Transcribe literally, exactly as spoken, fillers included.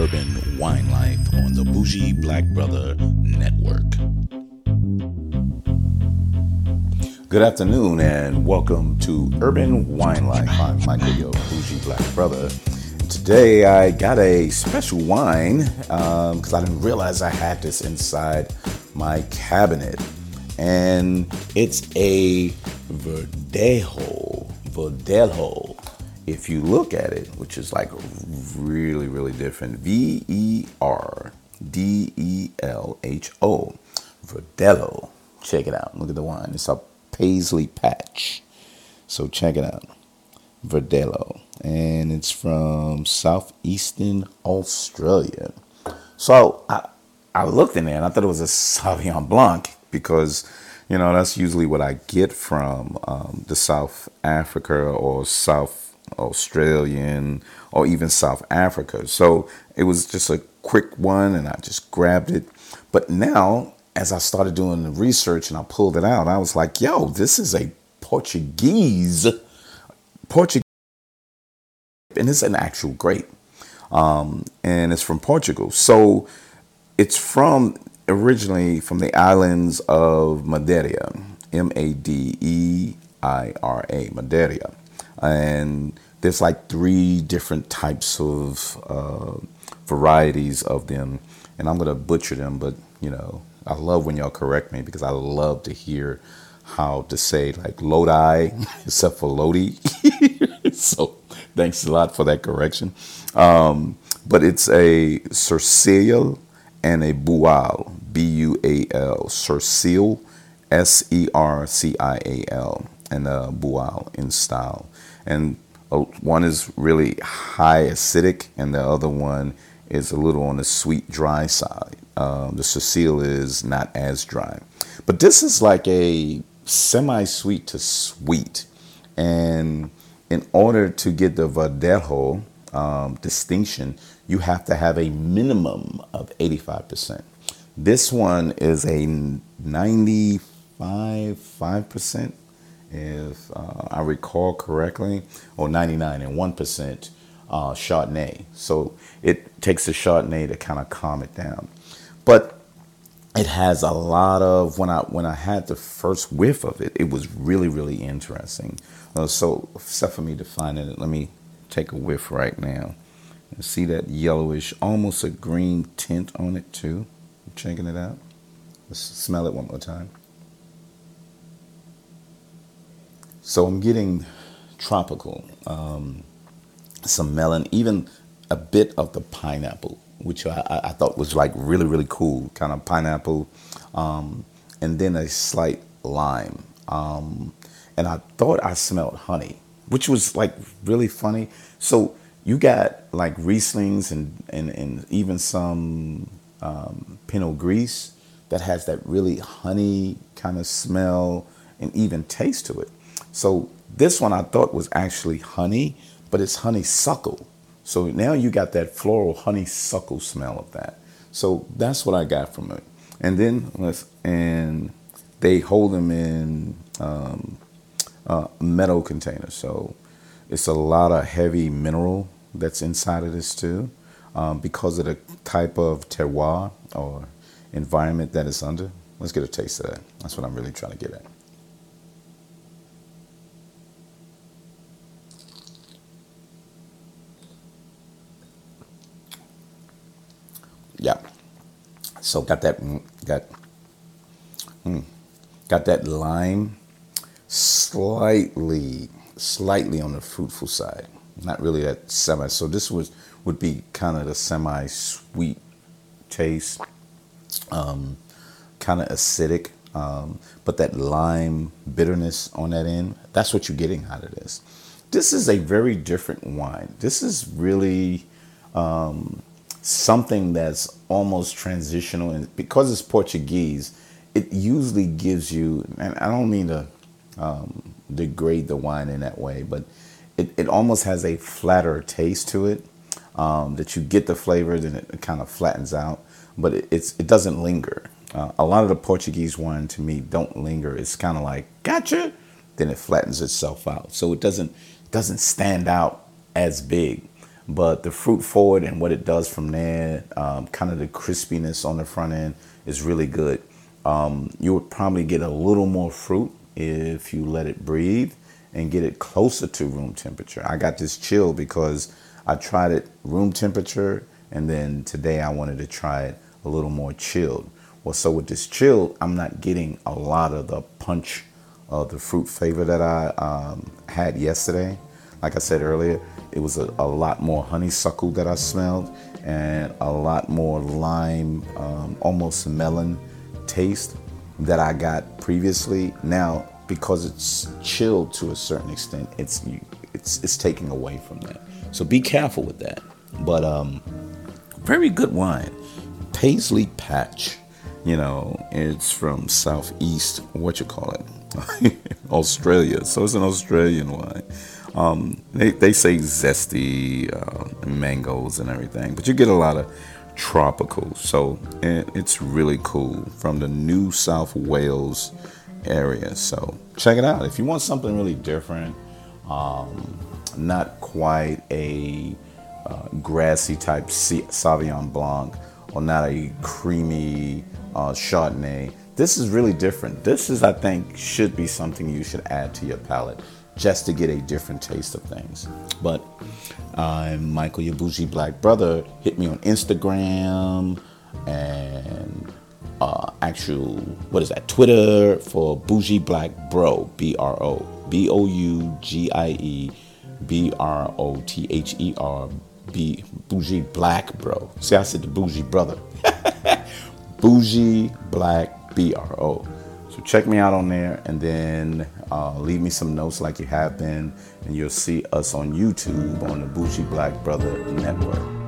Urban Wine Life on the Bougie Black Brother Network. Good afternoon and welcome to Urban Wine Life. I'm Michael, your Bougie Black Brother. Today I got a special wine because um, I didn't realize I had this inside my cabinet. And it's a Verdejo. Verdejo. If you look at it, which is like really, really different. V E R D E L H O. Verdejo. Check it out. Look at the wine. It's a paisley patch. So check it out. Verdejo. And it's from southeastern Australia. So I, I looked in there and I thought it was a Sauvignon Blanc because, you know, that's usually what I get from um, the South Africa or South Australian or even South Africa. So it was just a quick one and I just grabbed it. But now, as I started doing the research and I pulled it out, I was like, yo, this is a Portuguese, Portuguese, and it's an actual grape. Um, and it's from Portugal. So it's from originally from the islands of Madeira, M A D E I R A, Madeira. And there's like three different types of uh, varieties of them. And I'm going to butcher them, but, you know, I love when y'all correct me because I love to hear how to say like Lodi, except for Lodi. So thanks a lot for that correction. Um, but it's a Cercial and a Bual, B U A L, Cercial, S E R C I A L, and a Bual in style. And uh, one is really high acidic, and the other one is a little on the sweet, dry side. Um, the Cercial is not as dry. But this is like a semi-sweet to sweet. And in order to get the Verdejo um, distinction, you have to have a minimum of eighty-five percent. This one is a ninety-five five percent, if uh, I recall correctly, or ninety-nine and one percent uh, Chardonnay. So it takes the Chardonnay to kind of calm it down. But it has a lot of, when I when I had the first whiff of it, it was really, really interesting. Uh, so except for me to find it, let me take a whiff right now. And see that yellowish, almost a green tint on it too. I'm checking it out. Let's smell it one more time. So I'm getting tropical, um, some melon, even a bit of the pineapple, which I, I thought was like really, really cool, kind of pineapple, um, and then a slight lime. Um, and I thought I smelled honey, which was like really funny. So you got like Rieslings and, and, and even some um, Pinot Gris that has that really honey kind of smell and even taste to it. So this one I thought was actually honey, but it's honeysuckle. So now you got that floral honeysuckle smell of that. So that's what I got from it. And then let's and they hold them in um, uh, metal containers. So it's a lot of heavy mineral that's inside of this too, um, because of the type of terroir or environment that it's under. Let's get a taste of that. That's what I'm really trying to get at. Yeah. So got that, got, mm, got that lime, slightly, slightly on the fruitful side. Not really that semi. So this was would be kind of the semi-sweet taste, um, kind of acidic, um, but that lime bitterness on that end. That's what you're getting out of this. This is a very different wine. This is really um, something that's almost transitional, and because it's Portuguese, it usually gives you. And I don't mean to um, degrade the wine in that way, but It, it almost has a flatter taste to it, um, that you get the flavor, then it, it kind of flattens out, but it, it's it doesn't linger. Uh, a lot of the Portuguese wine to me don't linger. It's kind of like gotcha, then it flattens itself out, so it doesn't doesn't stand out as big. But the fruit forward and what it does from there, um, kind of the crispiness on the front end is really good. Um, you would probably get a little more fruit if you let it breathe and get it closer to room temperature. I got this chill because I tried it room temperature, and then today I wanted to try it a little more chilled. Well, so with this chilled, I'm not getting a lot of the punch of the fruit flavor that I um, had yesterday. Like I said earlier, it was a, a lot more honeysuckle that I smelled and a lot more lime, um, almost melon taste that I got previously. Now, because it's chilled to a certain extent, it's it's it's taking away from that. So be careful with that. But um, very good wine, Paisley Patch. You know, it's from southeast, what you call it, Australia. So it's an Australian wine. Um, they, they say zesty uh, mangoes and everything, but you get a lot of tropical. So it, it's really cool from the New South Wales area. So check it out. If you want something really different, um, not quite a uh, grassy type Sauvignon Blanc or not a creamy uh, Chardonnay, this is really different. This is, I think, should be something you should add to your palate just to get a different taste of things. But I'm Michael, your bougie black brother. Hit me on Instagram and uh, actual, what is that, Twitter for Bougie Black Bro, B R O, B O U G I E B R O T H E R, B, Bougie Black Bro. See, I said the bougie brother. Bougie Black B R O. So check me out on there, and then uh, leave me some notes like you have been, and you'll see us on YouTube on the Bougie Black Brother Network.